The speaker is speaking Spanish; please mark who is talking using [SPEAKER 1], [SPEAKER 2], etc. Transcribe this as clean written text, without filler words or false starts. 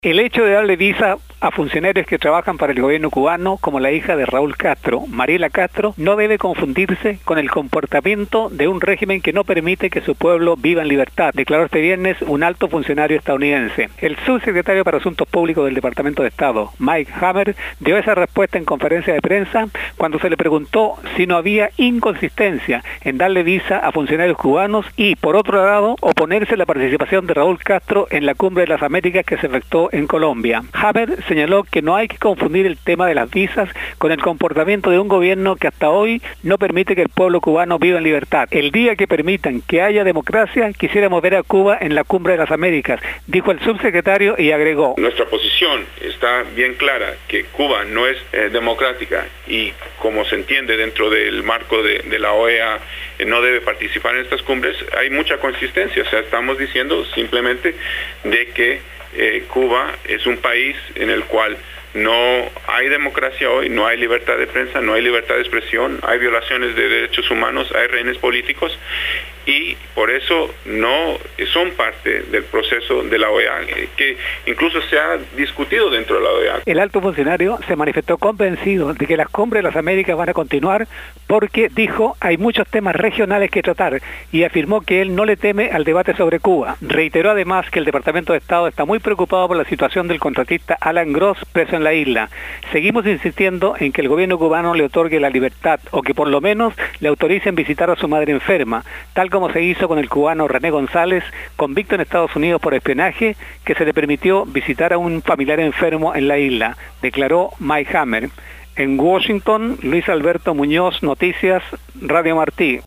[SPEAKER 1] El hecho de darle visa a funcionarios que trabajan para el gobierno cubano, como la hija de Raúl Castro, Mariela Castro, no debe confundirse con el comportamiento de un régimen que no permite que su pueblo viva en libertad, declaró este viernes un alto funcionario estadounidense. El subsecretario para Asuntos Públicos del Departamento de Estado, Mike Hammer, dio esa respuesta en conferencia de prensa cuando se le preguntó si no había inconsistencia en darle visa a funcionarios cubanos y, por otro lado, oponerse a la participación de Raúl Castro en la Cumbre de las Américas que se efectuó en Colombia. Hammer señaló que no hay que confundir el tema de las visas con el comportamiento de un gobierno que hasta hoy no permite que el pueblo cubano viva en libertad. El día que permitan que haya democracia, quisiéramos ver a Cuba en la Cumbre de las Américas, dijo el subsecretario y agregó:
[SPEAKER 2] nuestra posición está bien clara, que Cuba no es democrática y, como se entiende dentro del marco de la OEA, no debe participar en estas cumbres. Hay mucha consistencia, o sea, estamos diciendo simplemente de que Cuba es un país en el cual no hay democracia hoy, no hay libertad de prensa, no hay libertad de expresión, hay violaciones de derechos humanos, hay rehenes políticos y por eso no son parte del proceso de la OEA, que incluso se ha discutido dentro de la OEA.
[SPEAKER 1] El alto funcionario se manifestó convencido de que las cumbres de las Américas van a continuar porque, dijo, hay muchos temas regionales que tratar y afirmó que él no le teme al debate sobre Cuba. Reiteró además que el Departamento de Estado está muy preocupado por la situación del contratista Alan Gross preso en la isla. Seguimos insistiendo en que el gobierno cubano le otorgue la libertad o que por lo menos le autoricen visitar a su madre enferma, tal como se hizo con el cubano René González, convicto en Estados Unidos por espionaje, que se le permitió visitar a un familiar enfermo en la isla, declaró Mike Hammer. En Washington, Luis Alberto Muñoz, Noticias, Radio Martí.